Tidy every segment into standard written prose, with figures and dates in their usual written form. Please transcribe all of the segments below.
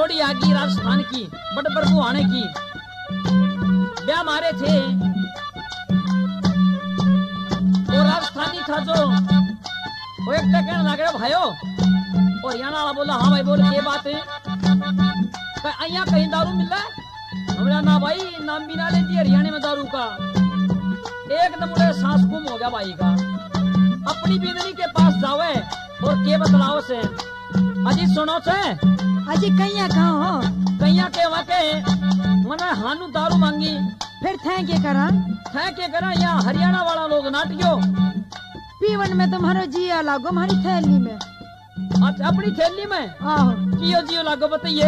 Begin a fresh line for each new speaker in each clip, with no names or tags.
जोड़ी आ गई राजस्थान की बड़ प्रभु आने की ब्याह मारे थे। और राजस्थानी था जो वो एक कहने लग रहा भाइयों। और हरियाणा वाला बोला हाँ भाई बोल ये बात है यहाँ कहीं दारू मिल रहा है। हमारा ना भाई नाम भी ना लेती हरियाणा में दारू का। एकदम उड़े सांस गुम हो गया भाई का। अपनी बिंदनी के पास जावे और के बतलाओ से अजी सुनो से
अजी कैया कहाँ हो?
कैया के वाके मना हानू दारू मांगी।
फिर थे के करा
यहाँ हरियाणा वाला लोग नाटियो
पीवन में तुम्हारो जिया लागो हमारी थैली में।
अच्छा अपनी थैली में
आहो
कियो जियो लागो बताइए।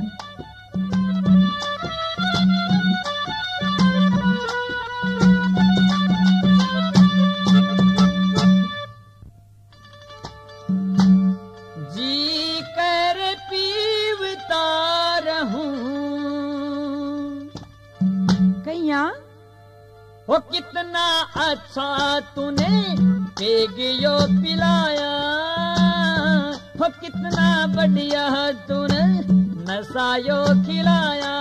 वो कितना अच्छा तूने पेगियो पिलाया। वो कितना बढ़िया तूने नशायो खिलाया।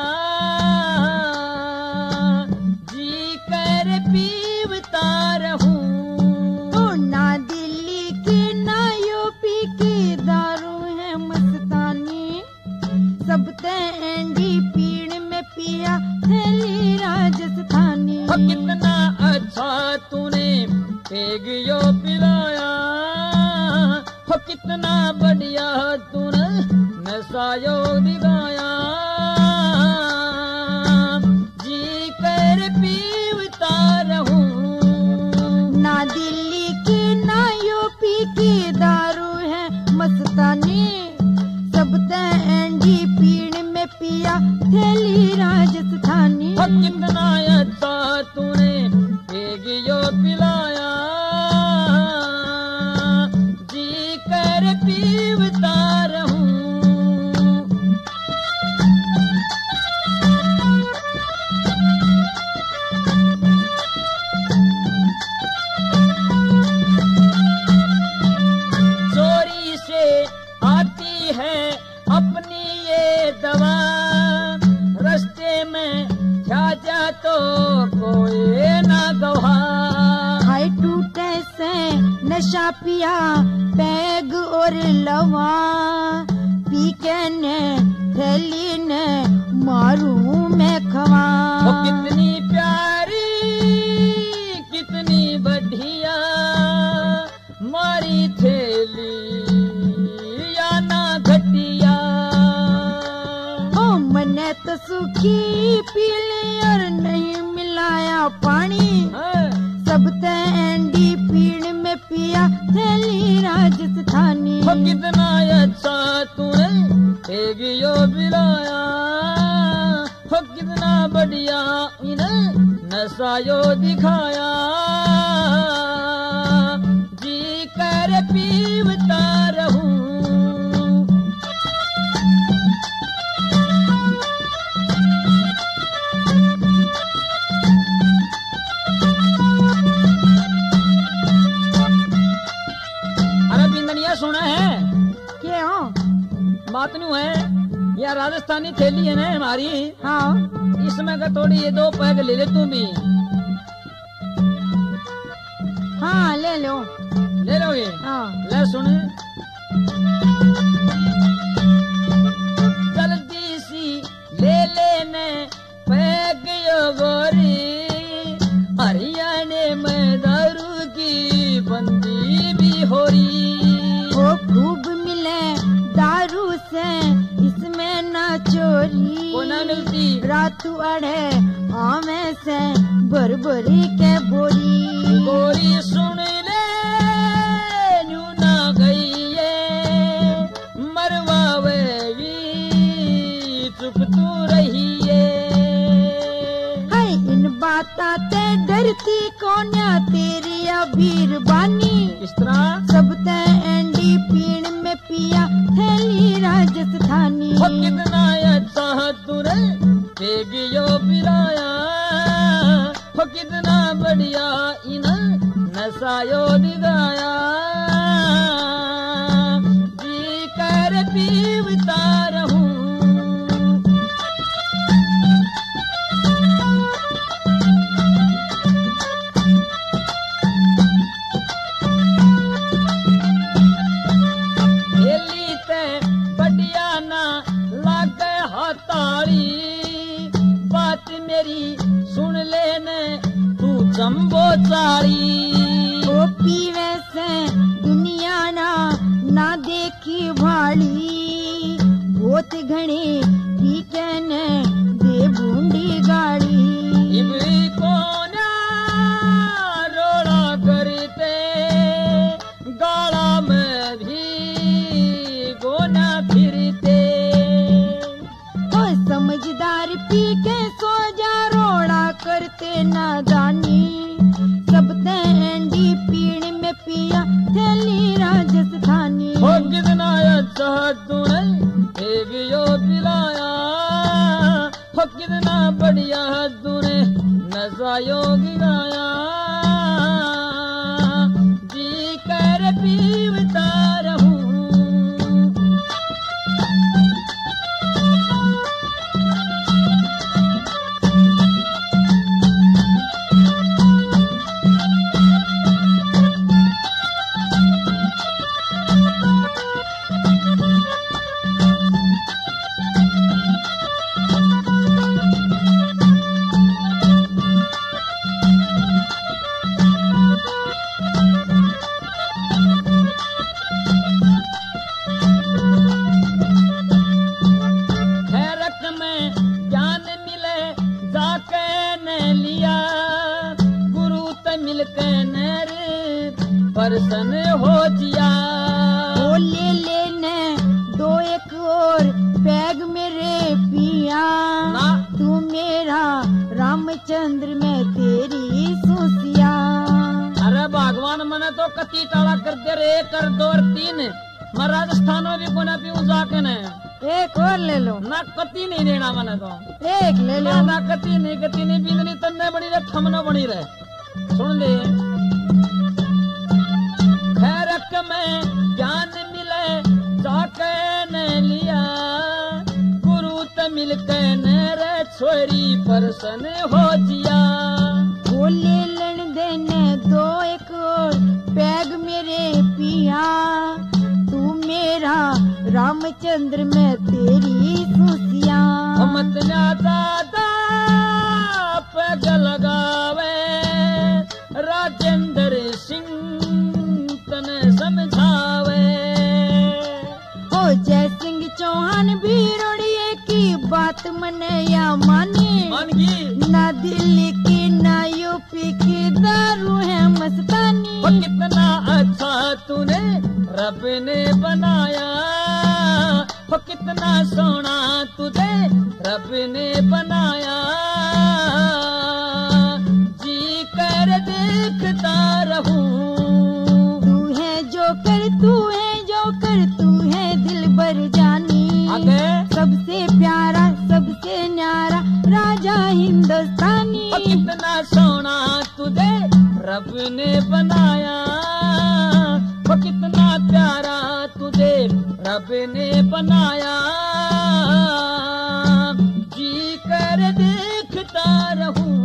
जी कर पीवता रहूं।
तो ना दिल्ली की ना यूपी की दारू है मस्तानी। सब तेंडी पीण में पिया थैली राजस्थानी।
वो कितना अच्छा तूने पेगियो पिलाया। वो कितना बढ़िया तूने नशायो दिखाया। जी कर पीवता रहूं।
ना दिल्ली की ना यूपी की दारू है मस्तानी। सब तेंडी पीण में पिया थैली राजस्थानी।
वो कितना अच्छा तूने पेगियो पिलाया। जी कर पीवता रहूं। चोरी से आती है अपनी ये दवा। रस्ते में जा तो कोई ना गवा।
हाय टूटे से नशा पिया पैग और लवा। पी के ने थैली ने मारू मैं खवा।
वो कितनी प्यारी कितनी बढ़िया मारी थैली या ना घटिया।
ओ मने तो सुखी पीली और नहीं मिलाया पानी। सब तेंडी पीण में पिया थैली राजस्थानी।
वो कितना अच्छा तूने पेगियो पिलाया। वो कितना बढ़िया इन्हें नशायो दिखाया। जी कर पीवता रहूं। सुना है
क्या हो?
बात नू है यह राजस्थानी थैली है ना हमारी।
हाँ
इसमें का थोड़ी ये 2 पैग ले ले तू भी।
हाँ ले लो
ले लोगे।
हाँ
ले सुन जल्दी सी ले लेने पैग यो गोरी। हरियाणा में दारू की बंदी भी हो रही।
वो खूब मिले दारू से इसमें ना चोरी।
वो ना मिलती
रात अड़े आमे से भरभरी के बोरी।
गोरी सुन ले न्यू ना गई ये मरवावेगी चुप तू रही है।
हाय इन बाता ते डरती कोन्या तेरी अबीरबानी।
इस तरह
सब तेंडी पीण में पिया थैली राजस्थानी।
वो कितना अच्छा तूने पेगियो पिलाया। वो कितना बढ़िया इन्हें नशायो दिखाया। जी कर पीवता रहूं। ताड़ी, बात मेरी सुन लेने तू जम्बो चाड़ी।
ओ पीवे से दुनिया ना देखी भाली, बहुत घणे पीके ने दे बूंदी गाड़ी।
इबरी कोना रोड़ा करते गाड़ा में भी गोना फिरते।
ओ समझदार पी के सो जा रोड़ा करते नादानी, सब तेंडी पीण में पिया थैली राजस्थानी।
हो कितना अच्छा तूने देवियो पिलाया, हो कितना बढ़िया तूने नजायो गिराया। जी कर पीवता रहूं। परसन हो जिया।
ओ ले लेने दो एक और पैग मेरे पिया,
ना
तू मेरा रामचंद्र में तेरी सुसिया।
अरे भगवान मने तो कति टाला कर दे रे, कर 2 और 3 मैं राजस्थान में भी कोना पीऊं जाके ने।
एक और ले लो।
ना कति नहीं देना मने तो।
एक ले लो।
ना कति नहीं बिंदनी तन्ने बनी रहे थमना बनी रहे। सुन ले खैरक में ज्ञान मिले जाके ने लिया, गुरु त मिलके ने रे छोरी परसन हो जिया।
वो ले लन देने दो एक और पैग मेरे पिया, तू मेरा रामचंद्र में तेरी सुसिया।
मत ज्यादा पैग लगावे राजेंद्र सिंह तने समझावे।
ओ जय सिंह चौहान भी रोड़िए की बात मने या माने,
मानगी
ना दिल्ली की ना यूपी की दारू है मस्तानी।
वो कितना अच्छा तूने रब ने बनाया, वो कितना सोना तुझे रब ने बनाया। जी कर देखता रहूं।
तू है जोकर, तू है जोकर, तू है दिल भर जानी।
आगे
सबसे प्यारा सबसे न्यारा राजा हिंदुस्तानी।
वो कितना सोना तुझे रब ने बनाया, वो कितना प्यारा तुझे रब ने बनाया। जी कर देखता रहूं।